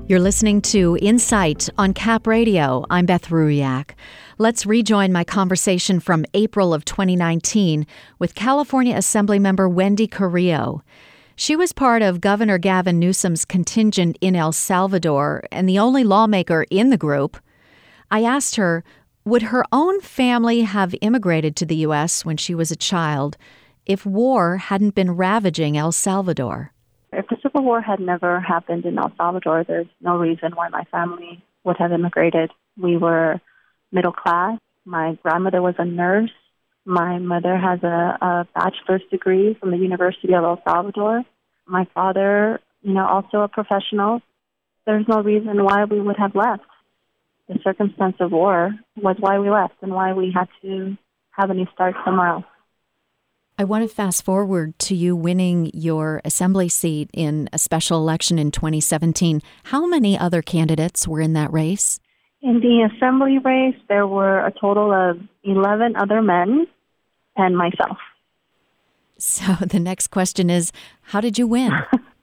You're listening to Insight on Cap Radio. I'm Beth Ruyak. Let's rejoin my conversation from April of 2019 with California Assemblymember Wendy Carrillo. She was part of Governor Gavin Newsom's contingent in El Salvador and the only lawmaker in the group. I asked her, would her own family have immigrated to the U.S. when she was a child if war hadn't been ravaging El Salvador? If the Civil War had never happened in El Salvador, there's no reason why my family would have immigrated. We were middle class. My grandmother was a nurse. My mother has a bachelor's degree from the University of El Salvador. My father, also a professional. There's no reason why we would have left. The circumstance of war was why we left and why we had to have a new start somewhere else. I want to fast forward to you winning your assembly seat in a special election in 2017. How many other candidates were in that race? In the assembly race, there were a total of 11 other men and myself. So the next question is, how did you win?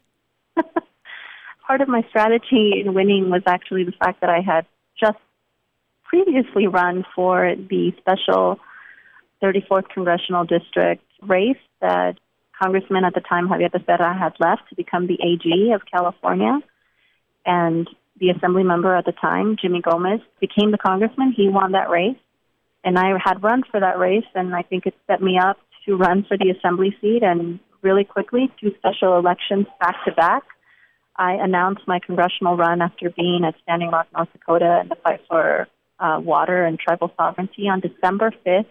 Part of my strategy in winning was actually the fact that I had just previously run for the special 34th Congressional District race that Congressman at the time, Javier Becerra, had left to become the AG of California. And the assembly member at the time, Jimmy Gomez, became the congressman. He won that race. And I had run for that race, and I think it set me up to run for the assembly seat. And really quickly, 2 special elections back-to-back, I announced my congressional run after being at Standing Rock, North Dakota in the fight for water and tribal sovereignty on December 5th,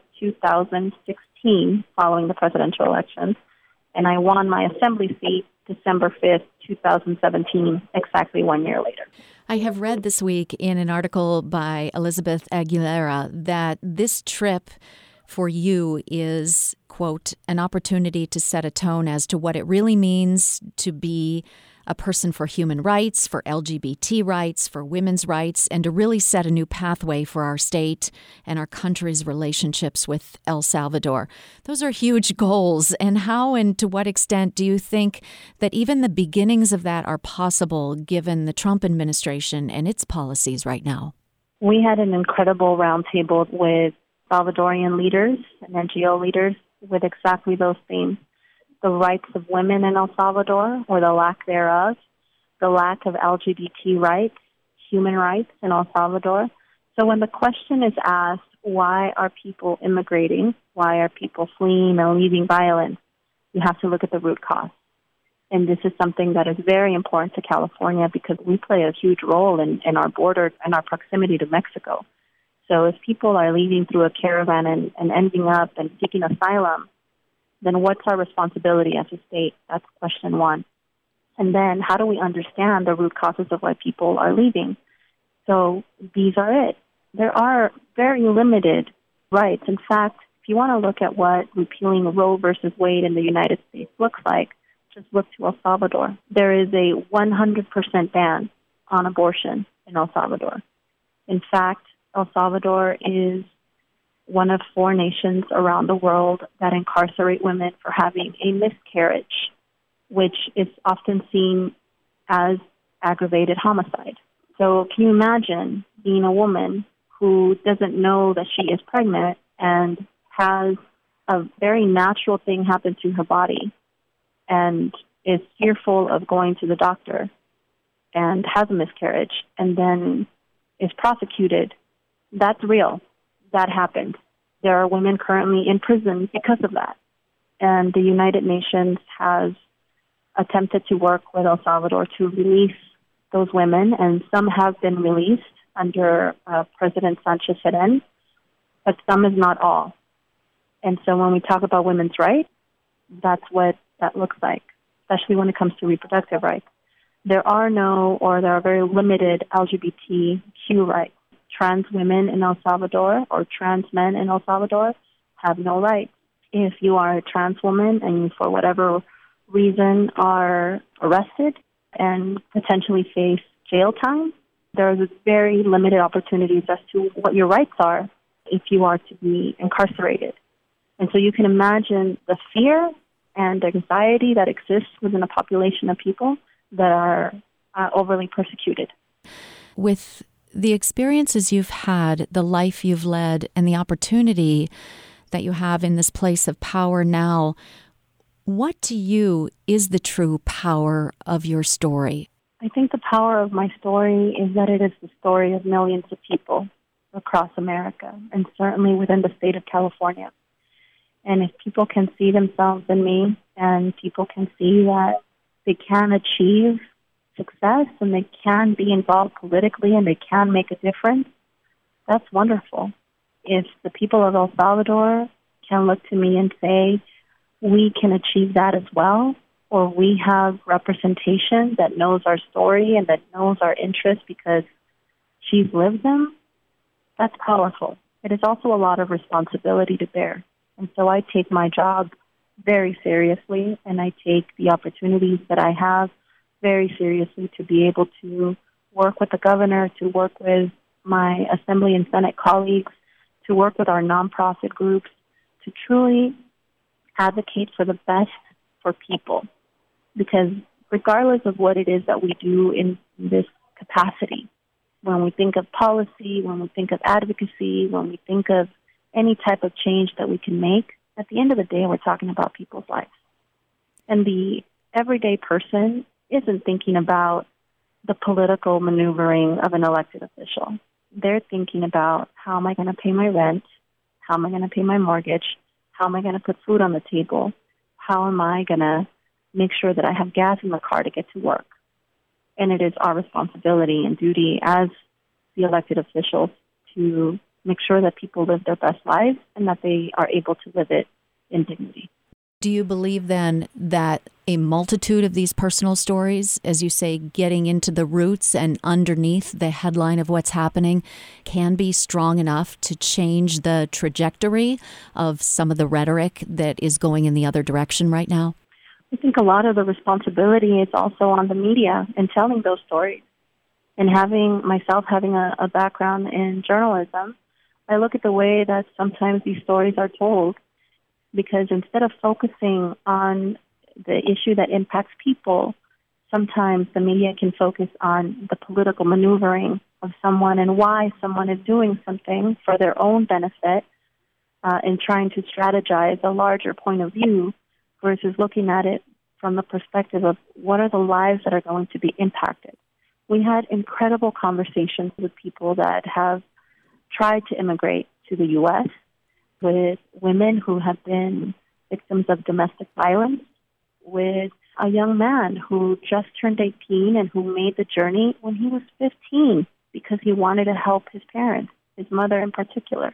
2016, following the presidential elections. And I won my assembly seat December 5th, 2017, exactly 1 year later. I have read this week in an article by Elizabeth Aguilera that this trip for you is, quote, an opportunity to set a tone as to what it really means to be a person for human rights, for LGBT rights, for women's rights, and to really set a new pathway for our state and our country's relationships with El Salvador. Those are huge goals. And how and to what extent do you think that even the beginnings of that are possible given the Trump administration and its policies right now? We had an incredible roundtable with Salvadorian leaders and NGO leaders with exactly those themes. The rights of women in El Salvador, or the lack thereof, the lack of LGBT rights, human rights in El Salvador. So when the question is asked, why are people immigrating? Why are people fleeing and leaving violence? You have to look at the root cause. And this is something that is very important to California because we play a huge role in our border and our proximity to Mexico. So if people are leaving through a caravan and ending up and seeking asylum, then what's our responsibility as a state? That's question one. And then how do we understand the root causes of why people are leaving? So these are it. There are very limited rights. In fact, if you want to look at what repealing Roe versus Wade in the United States looks like, just look to El Salvador. There is a 100% ban on abortion in El Salvador. In fact, El Salvador is one of 4 nations around the world that incarcerate women for having a miscarriage, which is often seen as aggravated homicide. So can you imagine being a woman who doesn't know that she is pregnant and has a very natural thing happen to her body and is fearful of going to the doctor and has a miscarriage and then is prosecuted? That's real. That happened. There are women currently in prison because of that. And the United Nations has attempted to work with El Salvador to release those women, and some have been released under President Sanchez Cerén, but some is not all. And so when we talk about women's rights, that's what that looks like, especially when it comes to reproductive rights. There are very limited LGBTQ rights. Trans women in El Salvador or trans men in El Salvador have no rights. If you are a trans woman and you, for whatever reason, are arrested and potentially face jail time, there is very limited opportunities as to what your rights are if you are to be incarcerated. And so you can imagine the fear and anxiety that exists within a population of people that are overly persecuted. With the experiences you've had, the life you've led, and the opportunity that you have in this place of power now, what to you is the true power of your story? I think the power of my story is that it is the story of millions of people across America, and certainly within the state of California. And if people can see themselves in me, and people can see that they can achieve success and they can be involved politically and they can make a difference, that's wonderful. If the people of El Salvador can look to me and say, we can achieve that as well, or we have representation that knows our story and that knows our interests because she's lived them, that's powerful. It is also a lot of responsibility to bear. And so I take my job very seriously, and I take the opportunities that I have very seriously to be able to work with the governor, to work with my Assembly and Senate colleagues, to work with our nonprofit groups, to truly advocate for the best for people. Because regardless of what it is that we do in this capacity, when we think of policy, when we think of advocacy, when we think of any type of change that we can make, at the end of the day, we're talking about people's lives. And the everyday person isn't thinking about the political maneuvering of an elected official. They're thinking about, how am I going to pay my rent? How am I going to pay my mortgage? How am I going to put food on the table? How am I going to make sure that I have gas in the car to get to work? And it is our responsibility and duty as the elected officials to make sure that people live their best lives and that they are able to live it in dignity. Do you believe then that a multitude of these personal stories, as you say, getting into the roots and underneath the headline of what's happening, can be strong enough to change the trajectory of some of the rhetoric that is going in the other direction right now? I think a lot of the responsibility is also on the media in telling those stories. And having a background in journalism, I look at the way that sometimes these stories are told, because instead of focusing on the issue that impacts people, sometimes the media can focus on the political maneuvering of someone and why someone is doing something for their own benefit and trying to strategize a larger point of view versus looking at it from the perspective of what are the lives that are going to be impacted. We had incredible conversations with people that have tried to immigrate to the U.S., with women who have been victims of domestic violence, with a young man who just turned 18 and who made the journey when he was 15 because he wanted to help his parents, his mother in particular.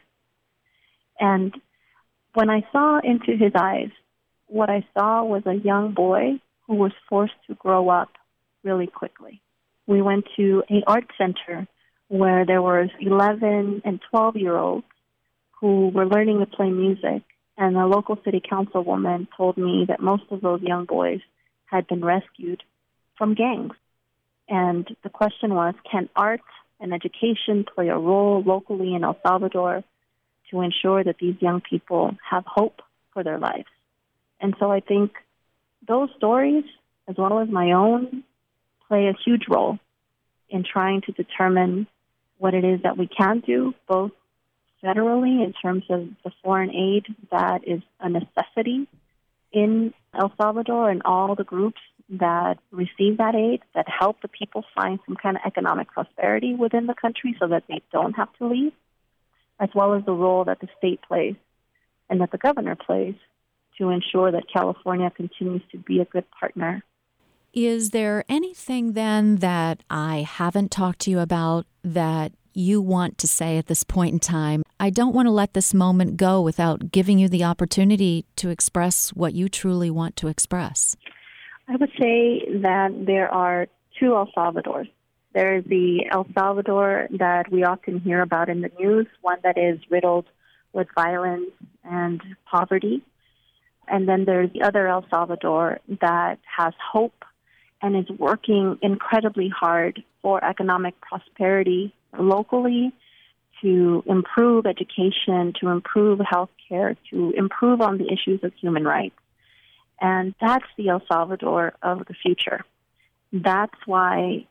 And when I saw into his eyes, what I saw was a young boy who was forced to grow up really quickly. We went to an art center where there was 11 and 12-year-olds who were learning to play music, and a local city councilwoman told me that most of those young boys had been rescued from gangs. And the question was, can art and education play a role locally in El Salvador to ensure that these young people have hope for their lives? And so I think those stories, as well as my own, play a huge role in trying to determine what it is that we can do, both federally in terms of the foreign aid that is a necessity in El Salvador and all the groups that receive that aid, that help the people find some kind of economic prosperity within the country so that they don't have to leave, as well as the role that the state plays and that the governor plays to ensure that California continues to be a good partner. Is there anything then that I haven't talked to you about that you want to say at this point in time? I don't want to let this moment go without giving you the opportunity to express what you truly want to express. I would say that there are two El Salvadors. There is the El Salvador that we often hear about in the news, one that is riddled with violence and poverty. And then there's the other El Salvador that has hope and is working incredibly hard for economic prosperity locally, to improve education, to improve healthcare, to improve on the issues of human rights. And that's the El Salvador of the future. That's why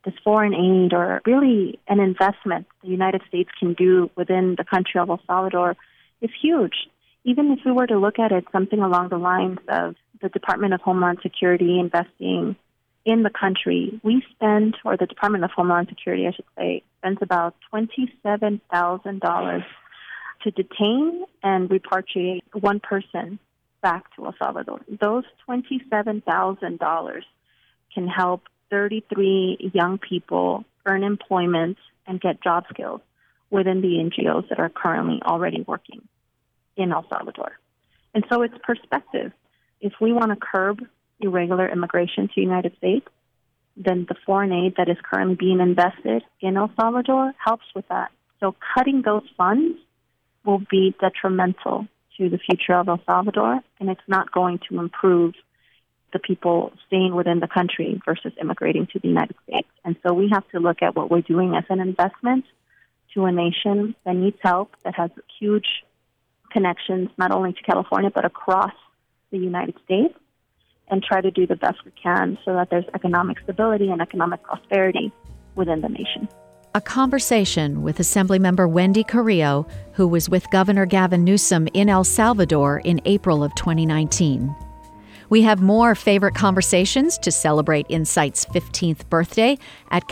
this foreign aid or really an investment the United States can do within the country of El Salvador is huge. Even if we were to look at it something along the lines of the Department of Homeland Security investing in the country, we spend, or the Department of Homeland Security, I should say, spends about $27,000 to detain and repatriate one person back to El Salvador. Those $27,000 can help 33 young people earn employment and get job skills within the NGOs that are currently already working in El Salvador. And so it's perspective. If we want to curb irregular immigration to the United States, then the foreign aid that is currently being invested in El Salvador helps with that. So cutting those funds will be detrimental to the future of El Salvador, and it's not going to improve the people staying within the country versus immigrating to the United States. And so we have to look at what we're doing as an investment to a nation that needs help, that has huge connections not only to California but across the United States, and try to do the best we can so that there's economic stability and economic prosperity within the nation. A conversation with Assemblymember Wendy Carrillo, who was with Governor Gavin Newsom in El Salvador in April of 2019. We have more favorite conversations to celebrate Insight's 15th birthday at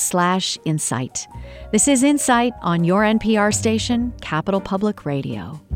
capradio.org/insight. This is Insight on your NPR station, Capital Public Radio.